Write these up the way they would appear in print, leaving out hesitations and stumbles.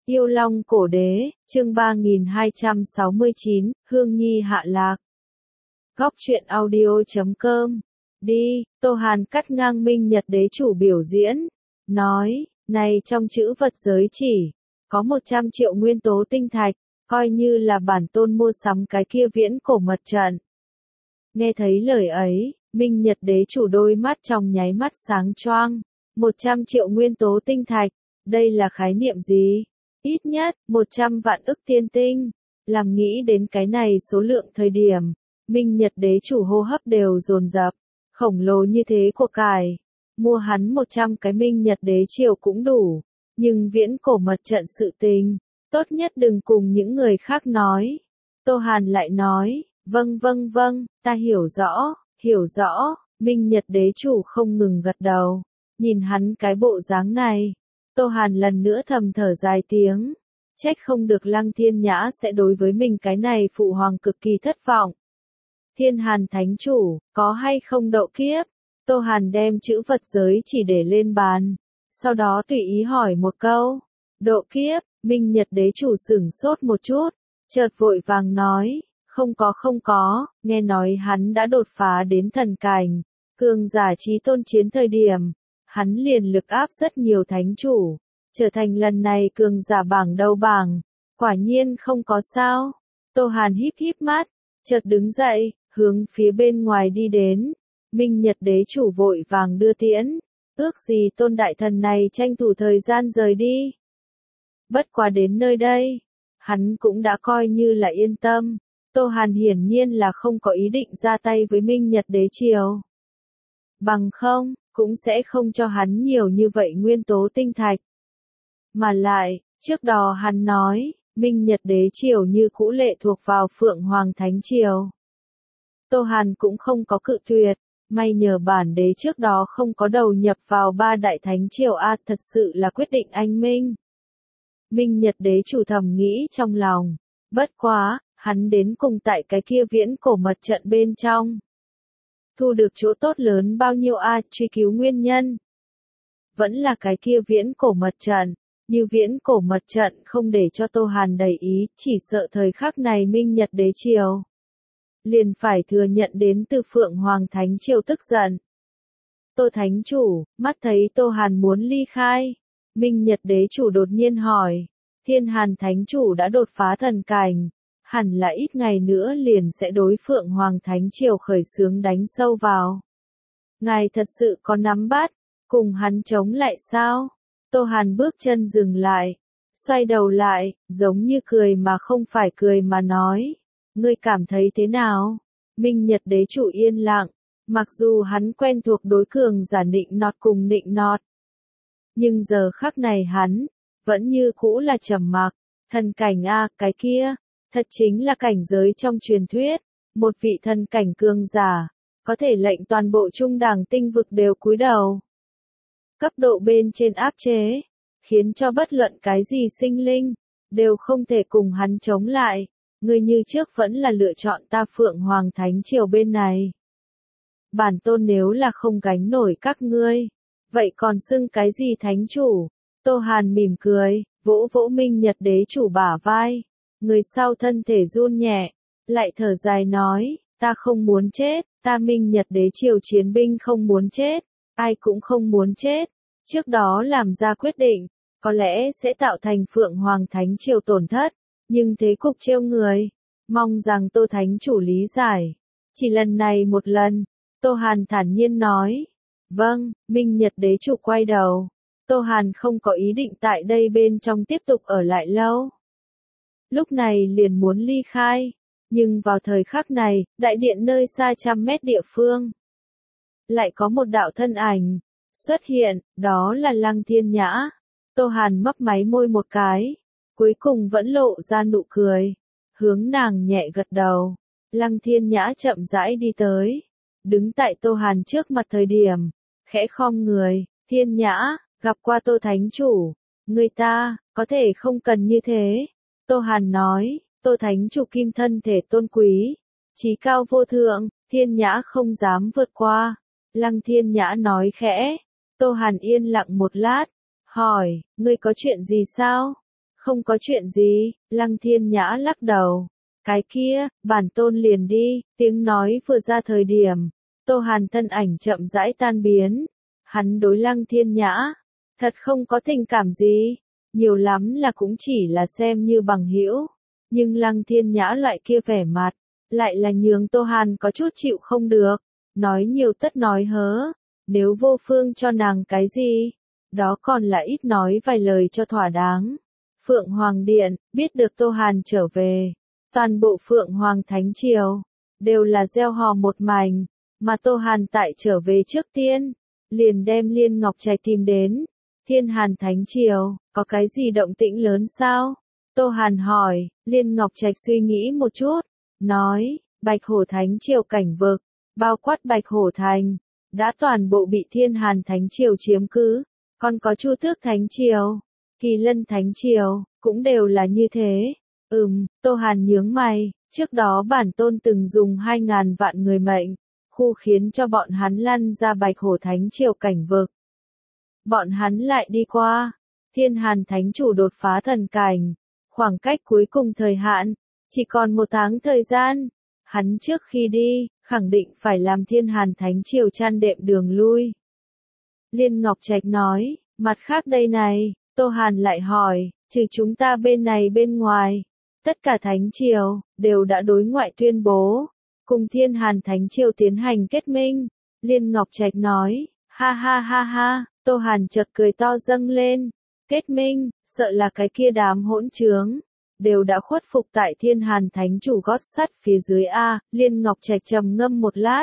Yêu Long Cổ Đế, chương 3269, Hương Nhi hạ lạc. Góc truyện audio.com. Đi, Tô Hàn cắt ngang Minh Nhật Đế chủ biểu diễn. Nói, này trong chữ vật giới chỉ, có 100 triệu nguyên tố tinh thạch, coi như là bản tôn mua sắm cái kia viễn cổ mật trận. Nghe thấy lời ấy, Minh Nhật Đế chủ đôi mắt trong nháy mắt sáng choang. 100 triệu nguyên tố tinh thạch, đây là khái niệm gì? Ít nhất, 100 vạn ức tiên tinh. Làm nghĩ đến cái này số lượng thời điểm, Minh Nhật Đế chủ hô hấp đều dồn dập. Khổng lồ như thế của cải. Mua hắn 100 cái Minh Nhật Đế triều cũng đủ. Nhưng viễn cổ mật trận sự tình, tốt nhất đừng cùng những người khác nói. Tô Hàn lại nói, vâng, ta hiểu rõ. Minh Nhật Đế chủ không ngừng gật đầu. Nhìn hắn cái bộ dáng này, Tô Hàn lần nữa thầm thở dài tiếng. Trách không được Lăng Thiên Nhã sẽ đối với mình cái này phụ hoàng cực kỳ thất vọng. Thiên Hàn Thánh Chủ, có hay không đậu kiếp? Tô Hàn đem chữ vật giới chỉ để lên bàn. Sau đó tùy ý hỏi một câu. Độ kiếp, Minh Nhật Đế chủ sửng sốt một chút. Chợt vội vàng nói, không có, nghe nói hắn đã đột phá đến thần cảnh. Cường giả chí tôn chiến thời điểm. Hắn liền lực áp rất nhiều thánh chủ, trở thành lần này cường giả bảng đầu bảng, quả nhiên không có sao. Tô Hàn híp mắt, chợt đứng dậy, hướng phía bên ngoài đi đến. Minh Nhật Đế chủ vội vàng đưa tiễn, ước gì Tôn đại thần này tranh thủ thời gian rời đi. Bất quá đến nơi đây, hắn cũng đã coi như là yên tâm. Tô Hàn hiển nhiên là không có ý định ra tay với Minh Nhật Đế triều. Bằng không, cũng sẽ không cho hắn nhiều như vậy nguyên tố tinh thạch. Mà lại, trước đó hắn nói, Minh Nhật Đế triều như cũ lệ thuộc vào Phượng Hoàng Thánh triều. Tô Hàn cũng không có cự tuyệt, may nhờ bản đế trước đó không có đầu nhập vào ba đại thánh triều thật sự là quyết định anh minh. Minh Nhật Đế chủ thầm nghĩ trong lòng, bất quá, hắn đến cùng tại cái kia viễn cổ mật trận bên trong. Thu được chỗ tốt lớn bao nhiêu truy cứu nguyên nhân. Vẫn là cái kia viễn cổ mật trận, như viễn cổ mật trận không để cho Tô Hàn đầy ý, chỉ sợ thời khắc này Minh Nhật Đế triều. Liền phải thừa nhận đến từ Phượng Hoàng Thánh triều tức giận. Tô Thánh chủ, mắt thấy Tô Hàn muốn ly khai. Minh Nhật Đế chủ đột nhiên hỏi, Thiên Hàn Thánh chủ đã đột phá thần cảnh. Hẳn là ít ngày nữa liền sẽ đối Phượng Hoàng Thánh triều khởi xướng đánh sâu vào. Ngài thật sự có nắm bắt, cùng hắn chống lại sao? Tô Hàn bước chân dừng lại, xoay đầu lại, giống như cười mà không phải cười mà nói. Ngươi cảm thấy thế nào? Minh Nhật Đế chủ yên lặng, mặc dù hắn quen thuộc đối cường giả nịnh nọt cùng nịnh nọt. Nhưng giờ khắc này hắn, vẫn như cũ là trầm mặc, thần cảnh cái kia. Thật chính là cảnh giới trong truyền thuyết, một vị thần cảnh cường giả, có thể lệnh toàn bộ trung đẳng tinh vực đều cúi đầu. Cấp độ bên trên áp chế, khiến cho bất luận cái gì sinh linh, đều không thể cùng hắn chống lại. Ngươi như trước vẫn là lựa chọn ta Phượng Hoàng Thánh triều bên này. Bản tôn nếu là không gánh nổi các ngươi, vậy còn xưng cái gì thánh chủ? Tô Hàn mỉm cười, vỗ vỗ Minh Nhật Đế chủ bả vai. Người sau thân thể run nhẹ, lại thở dài nói, ta không muốn chết, ta Minh Nhật Đế triều chiến binh không muốn chết, ai cũng không muốn chết. Trước đó làm ra quyết định, có lẽ sẽ tạo thành Phượng Hoàng Thánh triều tổn thất, nhưng thế cục trêu người, mong rằng Tô Thánh chủ lý giải. Chỉ lần này một lần, Tô Hàn thản nhiên nói, vâng. Minh Nhật Đế chủ quay đầu, Tô Hàn không có ý định tại đây bên trong tiếp tục ở lại lâu. Lúc này liền muốn ly khai, nhưng vào thời khắc này, đại điện nơi xa trăm mét địa phương. Lại có một đạo thân ảnh, xuất hiện, đó là Lăng Thiên Nhã. Tô Hàn mấp máy môi một cái, cuối cùng vẫn lộ ra nụ cười, hướng nàng nhẹ gật đầu. Lăng Thiên Nhã chậm rãi đi tới, đứng tại Tô Hàn trước mặt thời điểm, khẽ khom người, Thiên Nhã, gặp qua Tô Thánh chủ, người ta, có thể không cần như thế. Tô Hàn nói, Tô Thánh chủ kim thân thể tôn quý, chí cao vô thượng, Thiên Nhã không dám vượt qua. Lăng Thiên Nhã nói khẽ. Tô Hàn yên lặng một lát, hỏi, ngươi có chuyện gì sao? Không có chuyện gì, Lăng Thiên Nhã lắc đầu. Cái kia, bản tôn liền đi, tiếng nói vừa ra thời điểm. Tô Hàn thân ảnh chậm rãi tan biến. Hắn đối Lăng Thiên Nhã, thật không có tình cảm gì, nhiều lắm là cũng chỉ là xem như bằng hữu. Nhưng Lăng Thiên Nhã loại kia vẻ mặt, lại là nhường Tô Hàn có chút chịu không được. Nói nhiều tất nói hớ, nếu vô phương cho nàng cái gì, đó còn là ít nói vài lời cho thỏa đáng. Phượng Hoàng Điện, biết được Tô Hàn trở về, toàn bộ Phượng Hoàng Thánh Triều, đều là reo hò một mảnh, mà Tô Hàn tại trở về trước tiên, liền đem Liên Ngọc Trạch tìm đến. Thiên Hàn Thánh Triều, có cái gì động tĩnh lớn sao? Tô Hàn hỏi, Liên Ngọc Trạch suy nghĩ một chút, nói, Bạch Hổ Thánh Triều cảnh vực, bao quát Bạch Hổ Thành, đã toàn bộ bị Thiên Hàn Thánh Triều chiếm cứ, còn có Chu Tước Thánh Triều, Kỳ Lân Thánh Triều, cũng đều là như thế. Tô Hàn nhướng mày, trước đó bản tôn từng dùng 2.000 vạn người mệnh, khu khiến cho bọn hắn lăn ra Bạch Hổ Thánh Triều cảnh vực. Bọn hắn lại đi qua, Thiên Hàn Thánh Chủ đột phá thần cảnh, khoảng cách cuối cùng thời hạn, chỉ còn 1 tháng thời gian. Hắn trước khi đi, khẳng định phải làm Thiên Hàn Thánh Triều chăn đệm đường lui. Liên Ngọc Trạch nói, mặt khác đây này, Tô Hàn lại hỏi, trừ chúng ta bên này bên ngoài, tất cả Thánh Triều, đều đã đối ngoại tuyên bố, cùng Thiên Hàn Thánh Triều tiến hành kết minh. Liên Ngọc Trạch nói, ha ha ha ha, Tô Hàn chợt cười to dâng lên, kết minh, sợ là cái kia đám hỗn trướng, đều đã khuất phục tại Thiên Hàn Thánh Chủ gót sắt phía dưới a. Liên Ngọc Trạch trầm ngâm một lát,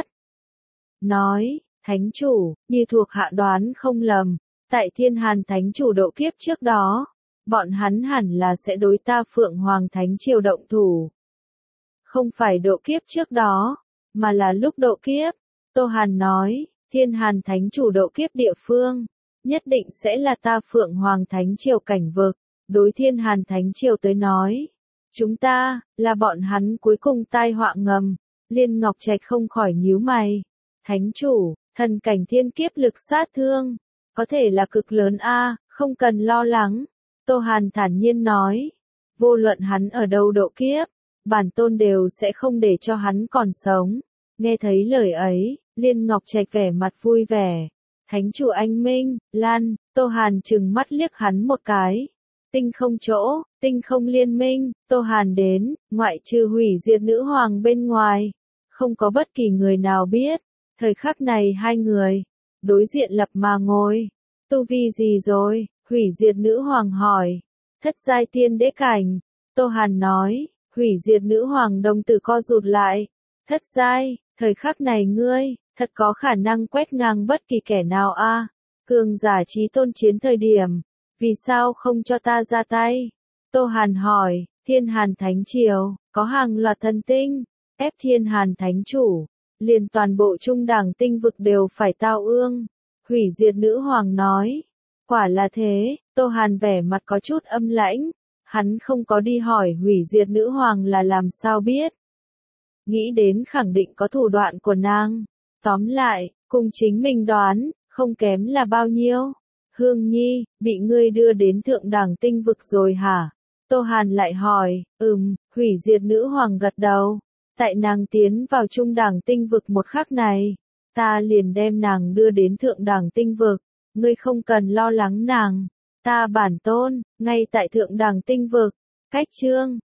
nói, Thánh Chủ, như thuộc hạ đoán không lầm, tại Thiên Hàn Thánh Chủ độ kiếp trước đó, bọn hắn hẳn là sẽ đối ta Phượng Hoàng Thánh Triều động thủ. Không phải độ kiếp trước đó, mà là lúc độ kiếp. Tô Hàn nói, Thiên Hàn Thánh Chủ độ kiếp địa phương, nhất định sẽ là ta Phượng Hoàng Thánh Triều cảnh vực. Đối Thiên Hàn Thánh Triều tới nói, chúng ta, là bọn hắn cuối cùng tai họa ngầm. Liên Ngọc Trạch không khỏi nhíu mày. Thánh Chủ, thần cảnh thiên kiếp lực sát thương, có thể là cực lớn a, không cần lo lắng. Tô Hàn thản nhiên nói, vô luận hắn ở đâu độ kiếp, bản tôn đều sẽ không để cho hắn còn sống. Nghe thấy lời ấy, Liên Ngọc Trạch vẻ mặt vui vẻ. Thánh Chủ anh minh, Lan, Tô Hàn trừng mắt liếc hắn một cái. Tinh không chỗ, tinh không liên minh, Tô Hàn đến, ngoại trừ hủy diệt nữ hoàng bên ngoài. Không có bất kỳ người nào biết. Thời khắc này hai người, đối diện lập mà ngồi. Tu vi gì rồi? Hủy diệt nữ hoàng hỏi. Thất giai tiên đế cảnh. Tô Hàn nói, hủy diệt nữ hoàng đồng tử co rụt lại. Thất giai, thời khắc này ngươi, thật có khả năng quét ngang bất kỳ kẻ nào a. Cường giả chí tôn chiến thời điểm, vì sao không cho ta ra tay? Tô Hàn hỏi, Thiên Hàn Thánh Triều, có hàng loạt thần tinh, ép Thiên Hàn Thánh Chủ, liền toàn bộ trung đẳng tinh vực đều phải tao ương. Hủy diệt nữ hoàng nói, quả là thế. Tô Hàn vẻ mặt có chút âm lãnh, hắn không có đi hỏi hủy diệt nữ hoàng là làm sao biết. Nghĩ đến khẳng định có thủ đoạn của nàng. Tóm lại, cùng chính mình đoán, không kém là bao nhiêu. Hương Nhi, bị ngươi đưa đến thượng đẳng tinh vực rồi hả? Tô Hàn lại hỏi, hủy diệt nữ hoàng gật đầu. Tại nàng tiến vào trung đẳng tinh vực một khắc này, ta liền đem nàng đưa đến thượng đẳng tinh vực. Ngươi không cần lo lắng nàng. Ta bản tôn, ngay tại thượng đẳng tinh vực. Cách chương